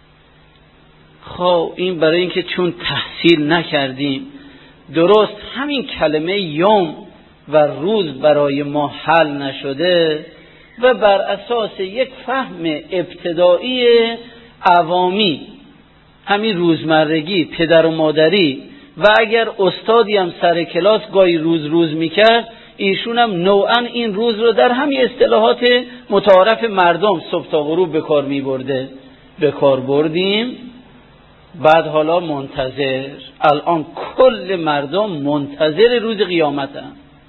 خب این برای اینکه چون تحصیل نکردیم درست همین کلمه یوم و روز برای ما حل نشده و بر اساس یک فهم ابتدایی عوامی، همین روزمرگی، پدر و مادری، و اگر استادی هم سر کلاس گاهی روز روز میکرد، ایشون هم نوعا این روز رو در همین اصطلاحات متعارف مردم صبح تا غروب به کار میبرده، به کار بردیم. بعد حالا منتظر، الان کل مردم منتظر روز قیامتن،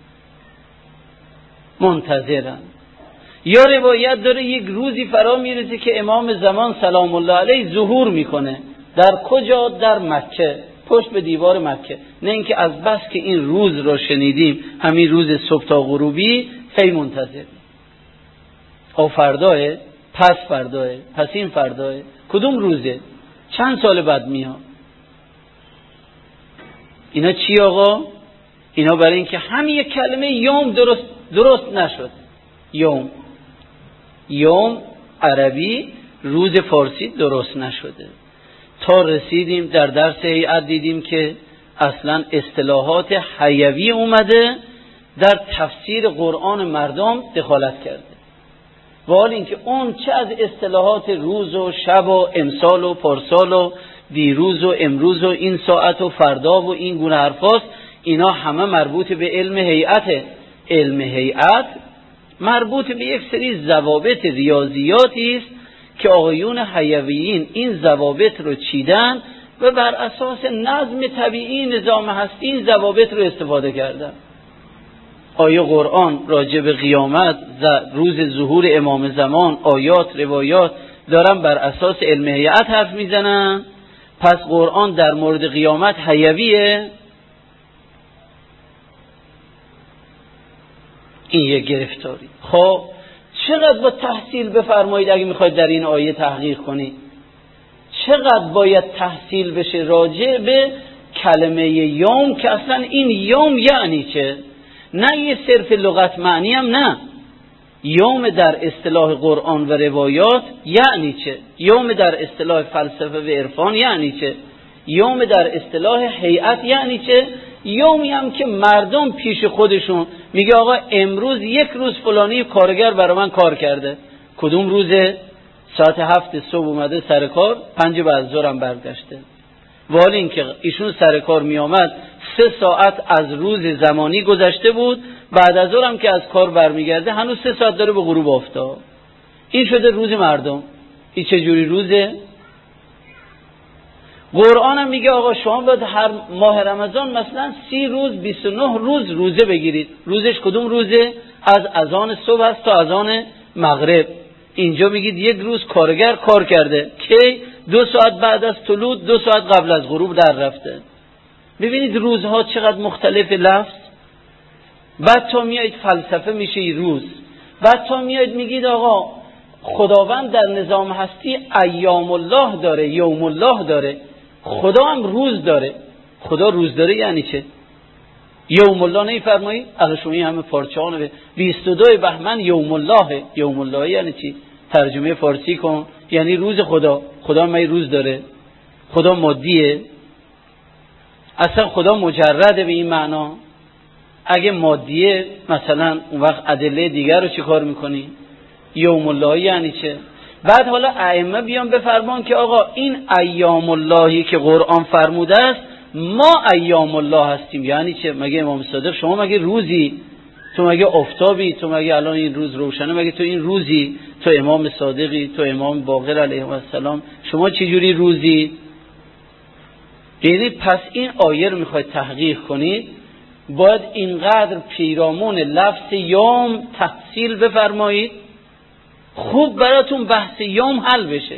منتظرن. یا روایت داره یک روزی فرا میرسه که امام زمان سلام الله علیه ظهور میکنه. در کجا؟ در مکه، پشت به دیوار مکه. نه اینکه از بس که این روز رو شنیدیم، همین روز صبح تا غروبی، هی منتظر. او فرداه، پس فرداه، پس این فرداه، کدوم روزه؟ چند سال بعد میاد؟ اینا چی آقا؟ اینا برای اینکه همین یک کلمه یوم درست درست نشد. یوم یوم عربی، روز فارسی درست نشده. تا رسیدیم در درس هیئت دیدیم که اصلا اصطلاحات حیوی اومده در تفسیر قرآن مردم دخالت کرده. و حال اینکه اون چه از اصطلاحات روز و شب و امسال و پارسال و دیروز و امروز و این ساعت و فردا و این گونه حرفاست، اینا همه مربوط به علم هیئت. علم هیئت مربوط به یک سری ضوابط ریاضیاتی است که آقایون حیویین این ضوابط رو چیدن و بر اساس نظم طبیعی نظام هستی این ضوابط رو استفاده کردن. آیه قرآن راجع به قیامت، روز ظهور امام زمان، آیات، روایات دارن بر اساس علم هیئت حرف میزنن. پس قرآن در مورد قیامت حیویه. این یک گرفتاری. خب چقدر با تحصیل بفرمایید اگه میخواید در این آیه تحقیق کنید، چقدر باید تحصیل بشه راجع به کلمه یوم که اصلا این یوم یعنی چه؟ نه یه صرف لغت معنی هم نه. یوم در اصطلاح قرآن و روایات یعنی چه؟ یوم در اصطلاح فلسفه و عرفان یعنی چه؟ یوم در اصطلاح هیئت یعنی چه؟ یومی هم که مردم پیش خودشون میگه آقا امروز یک روز فلانی کارگر برای من کار کرده. کدوم روزه؟ ساعت هفت صبح اومده سر کار، پنج بعد ظهر هم برگشته. ولی اینکه ایشون سر کار می آمد سه ساعت از روز زمانی گذشته بود، بعد از ظهر هم که از کار برمیگرده هنوز سه ساعت داره به غروب افتاد. این شده روز مردم. این چه جوری روزه؟ قرآن هم میگه آقا شما باید هر ماه رمضان مثلا سی روز بیست و نه روز روزه بگیرید. روزش کدوم روزه؟ از اذان صبح است تا اذان مغرب. اینجا میگید یک روز کارگر کار کرده که دو ساعت بعد از طلوع، دو ساعت قبل از غروب در رفته. ببینید روزها چقدر مختلف لفظ. بعد تا میایید فلسفه میشه روز. بعد تا میایید میگید آقا خداوند در نظام هستی ایام الله داره، یوم الله داره. خدا هم روز داره. خدا روز داره یعنی چه؟ یوم الله نمیفرمایید؟ اگه شما این همه پارچه‌ها به بیست و دو بهمن یوم الله، یوم الله یعنی چی؟ ترجمه فارسی کن، یعنی روز خدا. خدا می روز داره؟ خدا مادیه؟ اصلا خدا مجرده به این معنا؟ اگه مادیه مثلا اون وقت ادله دیگر رو چی کار میکنی؟ یوم الله یعنی چه؟ بعد حالا ائمه بیان بفرمان که آقا این ایام اللهی که قرآن فرموده است ما ایام الله هستیم. یعنی چه؟ مگه امام صادق شما مگه روزی؟ تو مگه آفتابی؟ تو مگه الان این روز روشنه؟ مگه تو این روزی؟ تو امام صادقی؟ تو امام باقر علیه السلام؟ شما چه جوری روزی؟ یعنی پس این آیه رو میخواید تحقیق کنید باید اینقدر پیرامون لفظ یوم تحصیل بفرمایید خوب براتون بحث یوم حل بشه.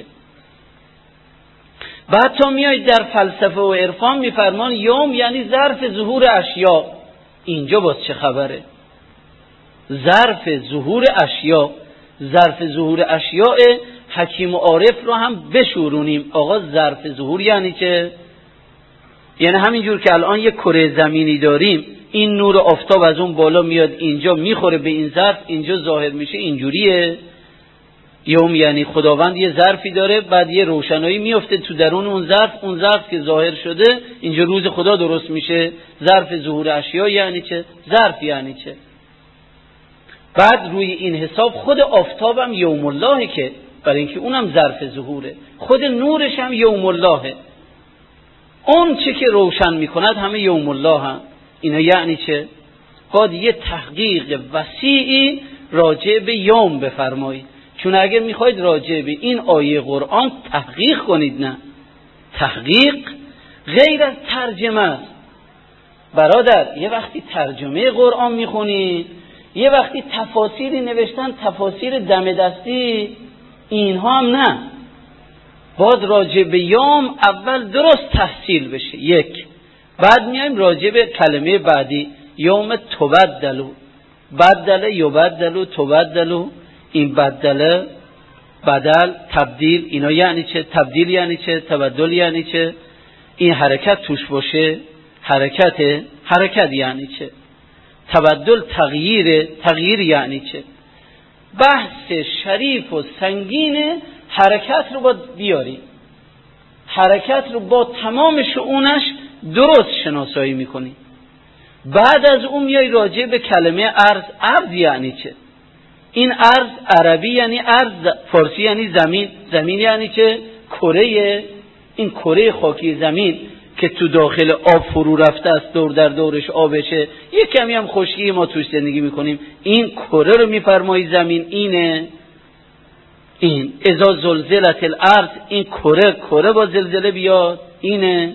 بعد تا میایید در فلسفه و عرفان میفرمان یوم یعنی ظرف ظهور اشیا. اینجا باز چه خبره؟ ظرف ظهور اشیا، ظرف ظهور اشیاء حکیم و عارف رو هم بشورونیم. آقا ظرف ظهور یعنی چه؟ یعنی همینجور که الان یک کره زمینی داریم، این نور آفتاب از اون بالا میاد اینجا میخوره به این ظرف، اینجا ظاهر میشه، اینجوریه. یوم یعنی خداوند یه ظرفی داره، بعد یه روشنایی میفته تو درون اون ظرف، اون ظرف که ظاهر شده اینجا روز خدا درست میشه. ظرف ظهور اشیا یعنی چه؟ ظرف یعنی چه؟ بعد روی این حساب خود آفتابم یوم الله که برای اینکه اونم ظرف ظهوره، خود نورش هم یوم الله، اون چه که روشن میکند همه یوم الله هم. اینا یعنی چه؟ باید یه تحقیق وسیعی راجع به یوم بفرمایید، چون اگر میخواید راجع به این آیه قرآن تحقیق کنید، نه تحقیق غیر از ترجمه است. برادر یه وقتی ترجمه قرآن میخونید، یه وقتی تفاسیری نوشتن، تفاسیر دم دستی، اینها هم نه. باید راجع به یوم اول درست تحصیل بشه یک، بعد میایم راجع به کلمه بعدی یوم تبدلو، بدل یبدلو تبدلو، این بدل بدل تبدیل، اینا یعنی چه؟ تبدیل یعنی چه؟ تبدل یعنی چه؟ این حرکت توش باشه، حرکت حرکت یعنی چه؟ تبدل تغییر، تغییر یعنی چه؟ بحث شریف و سنگین حرکت رو باید بیاری، حرکت رو با تمام شؤونش درست شناسایی میکنی. بعد از اون میای راجع به کلمه ارض. ارض یعنی چه؟ این ارض عربی یعنی ارض، فارسی یعنی زمین. زمین یعنی چه؟ کره. این کره خاکی زمین که تو داخل آب فرو رفته است، دور در دورش آبشه، یک کمی هم خشکی ما توش زندگی میکنیم، این کره رو میفرمایی زمین. اینه این اذا زلزلت الارض، این کره کره با زلزله بیاد اینه،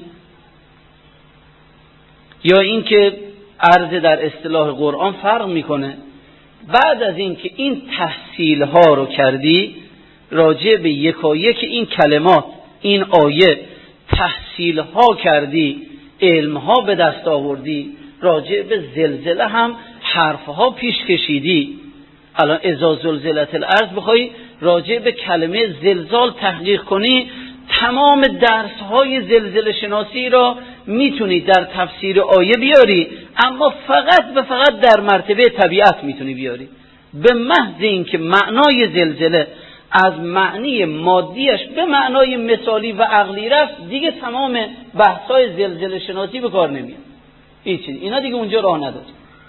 یا این که ارض در اصطلاح قرآن فرق میکنه. بعد از این که این تحصیل ها رو کردی راجع به یکایک این کلمات این آیه تحصیل ها کردی، علم ها به دست آوردی، راجع به زلزله هم حرف ها پیش کشیدی. الان اذا زلزلت الارض بخوای راجع به کلمه زلزال تحقیق کنی، تمام درس های زلزله شناسی را میتونی در تفسیر آیه بیاری، اما فقط به فقط در مرتبه طبیعت میتونی بیاری. به محض این که معنای زلزله از معنی مادیش به معنای مثالی و عقلی رفت، دیگه تمام بحث‌های زلزله شناسی به کار نمیاد. هیچ اینا دیگه اونجا راه نداره.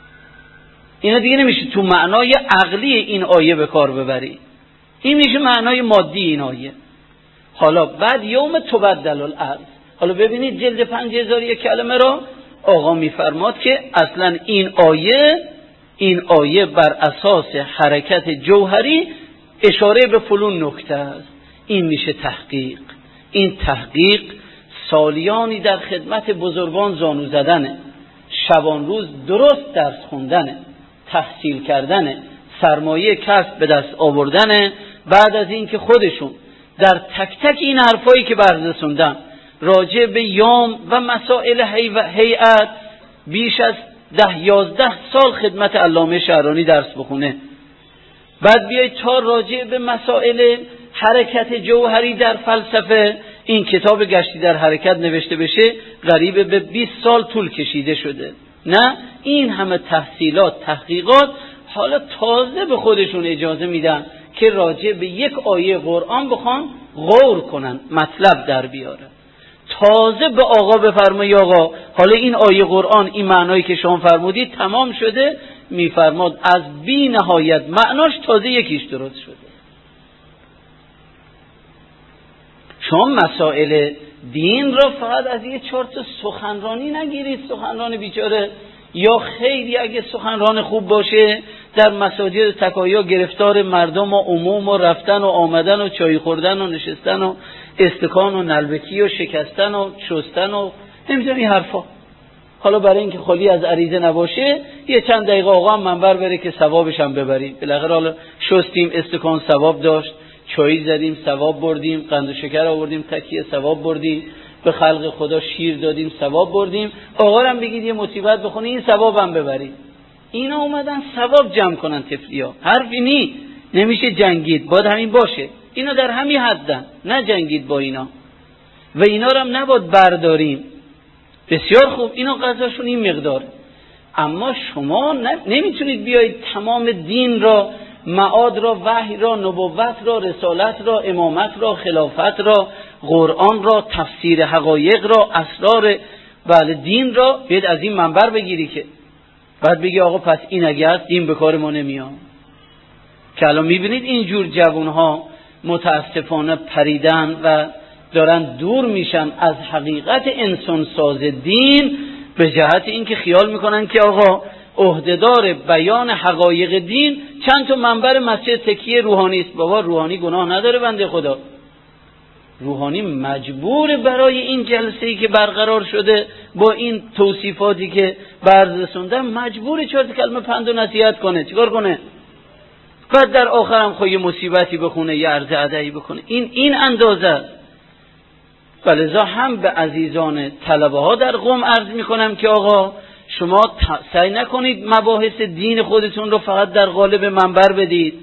اینا دیگه نمیشه تو معنای عقلی این آیه به کار ببری. این میشه معنای مادی این آیه. حالا بعد یوم تبدل الارض، حالا ببینید جلد پنج هزار یک کلمه را آقا میفرماد که اصلا این آیه این آیه بر اساس حرکت جوهری اشاره به فلون نکته است. این میشه تحقیق. این تحقیق سالیانی در خدمت بزرگان زانو زدنه، شبان روز درست درس خوندنه، تحصیل کردنه، سرمایه کسب به دست آوردنه. بعد از این که خودشون در تک تک این حرفایی که بررسوندن راجع به یوم و مسائل هیئت بیش از ده یازده سال خدمت علامه شعرانی درس بخونه، بعد بیای تا راجع به مسائل حرکت جوهری در فلسفه این کتاب گشتی در حرکت نوشته بشه، قریب به بیست سال طول کشیده شده. نه این همه تحصیلات تحقیقات حالا تازه به خودشون اجازه میدن که راجع به یک آیه قرآن بخوان غور کنن، مطلب در بیاره. تازه به آقا بفرمایی آقا حالا این آیه قرآن این معنایی که شما فرمودید تمام شده، میفرماد از بی نهایت معناش تازه یکیش درست شده. شما مسائل دین را فقط از یه چهار تا سخنرانی نگیرید، سخنران بیچاره یا خیلی اگه سخنران خوب باشه در مساجد تکایا گرفتار مردم و عموم و رفتن و آمدن و چای خوردن و نشستن و استکان و نلبکی و شکستن و شستن و نمیدونم این حرفا. حالا برای اینکه خالی از عریضه نباشه یه چند دقیقه آقا هم منبر بره که ثوابش هم ببریم. بالاخره حالا شستیم استکان ثواب داشت، چای زدیم ثواب بردیم، قند و شکر آوردیم تکیه ثواب بردیم، به خلق خدا شیر دادیم ثواب بردیم. آقا هم بگید یه مصیبت بخونه این ثواب هم ببریم. اینا اومدن ثواب جمع کنن تفلیا. حرفی نی، نمیشه جنگید، باید همین باشه. اینا در همین حدن، نه جنگید با اینا و اینا رو هم نباید برداریم. بسیار خوب اینا قضاشون این مقدار، اما شما نمیتونید بیایید تمام دین را، معاد را، وحی را، نبوت را، رسالت را، امامت را، خلافت را، قرآن را، تفسیر حقایق را، اسرار بله دین را بیاید از این منبر بگیری که بعد بگی آقا پس این اگه هست دین به کار ما نمیاد. که الان میبینید اینجور جوانها متاسفانه پریدن و دارن دور میشن از حقیقت انسان ساز دین به جهت اینکه خیال میکنن که آقا عهدهدار بیان حقایق دین چند تا منبر مسجد تکیه روحانی است. بابا روحانی گناه نداره بنده خدا. روحانی مجبور برای این جلسه‌ای که برقرار شده با این توصیفاتی که بررسوندن مجبور چهار کلمه پند و نصیحت کنه. چیکار کنه؟ بعد در آخرم خواهی مصیبتی بخونه یا عرض ادعی بکنه. این این اندازه است. ولذا هم به عزیزان طلبه ها در قم عرض میکنم که آقا شما سعی نکنید مباحث دین خودتون رو فقط در قالب منبر بدید.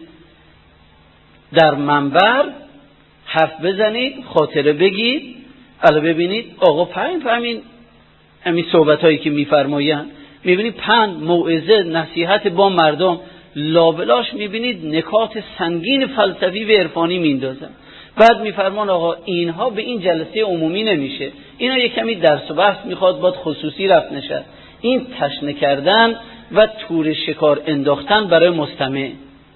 در منبر حرف بزنید، خاطره بگید. الان ببینید آقا فهم فهمین همین صحبت هایی که میفرمایند، میبینید پند، موعظه، نصیحت با مردم، لابلاش میبینید نکات سنگین فلسفی و عرفانی میندازن. بعد میفرمان آقا اینها به این جلسه عمومی نمیشه، اینا یک کمی درس و بحث میخواد باید خصوصی رفت نشه. این تشنه کردن و تور شکار انداختن برای مستمع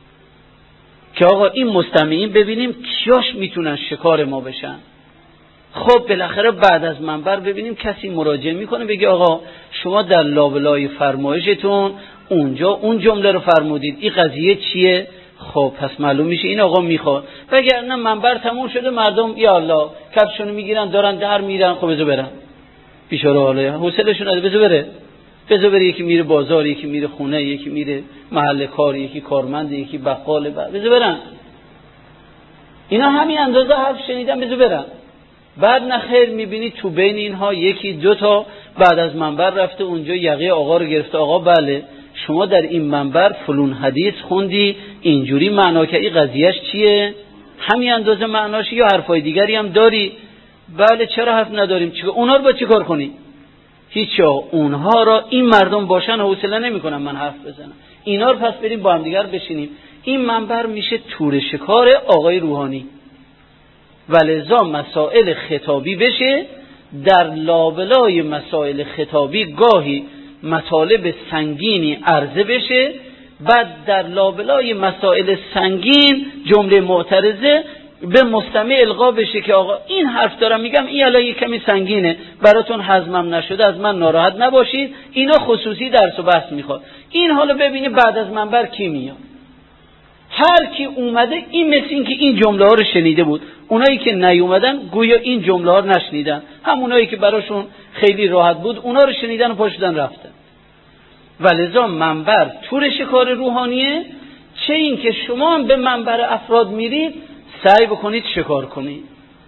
که آقا این مستمعین ببینیم کیاش میتونن شکار ما بشن. خب بالاخره بعد از منبر ببینیم کسی مراجعه میکنه بگه آقا شما در لابلای فرمایشتون اونجا اون جمله رو فرمودید، این قضیه چیه؟ خب پس معلوم میشه این آقا میخواد، وگرنه منبر تموم شده مردم یا الله کفشونو میگیرن دارن در میرن، خب بذار برن بیچاره، حالا حوصله‌شون نداره، بذار بره بذار بره یکی میره بازار، یکی میره خونه، یکی میره محل کار، یکی کارمند، یکی بقاله، بذار برن اینا همین اندازه حرف شنیدن، بذار برن. بعد نخیر میبینی تو بین اینها یکی دو تا بعد از منبر رفته اونجا یقه آقا رو گرفته، آقا بله شما در این منبر فلون حدیث خوندی اینجوری معنا کردی، قضیهش چیه؟ همین اندازه معناش یا حرفای دیگری هم داری؟ بله چرا حرف نداریم، چیکار اونا رو با چیکار کنی؟ هیچ. اونها را این مردم باشن حوصله نمیکنن من حرف بزنم، اینا رو پس بریم با هم دیگر بشینیم. این منبر میشه تور شکار آقای روحانی، ولذا مسائل خطابی بشه، در لابلای مسائل خطابی گاهی مطالب سنگینی عرضه بشه، بعد در لابلای مسائل سنگین جمله معترضه به مستمع القا بشه که آقا این حرف دارم میگم این الان کمی سنگینه براتون هضمم نشده، از من ناراحت نباشید، اینا خصوصی درس و بحث میخواد. این حالا ببینید بعد از منبر کی میاد، هر کی اومده این مثل این که این جمله ها رو شنیده بود، اونایی که نیومدن گویا این جمله ها رو نشنیدن، همونایی که براشون خیلی راحت بود اونا رو شنیدن و پاشدن رفتن. ولذا منبر تور شکار روحانیه، چه این که شما هم به منبر افراد میرید سعی بکنید شکار کنید.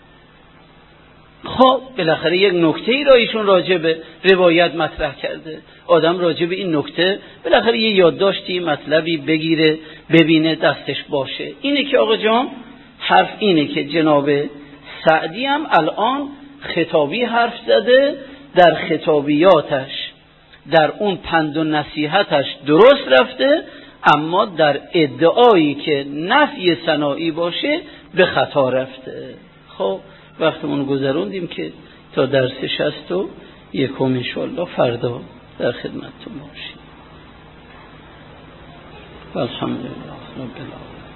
خب بالاخره یک نکته ای را ایشون راجع به روایت مطرح کرده، آدم راجع به این نکته بالاخره یه یادداشتی مطلبی بگیره ببینه دستش باشه. اینه که آقا جان حرف اینه که جناب سعدی هم الان خطابی حرف زده، در خطابیاتش در اون پند و نصیحتش درست رفته، اما در ادعایی که نفی ثنایی باشه به خطا رفته. خب وقتمون گذروندیم که تا درس شصت و یکم انشاءالله فردا در خدمتتون باشیم. الحمدلله رب العالمین.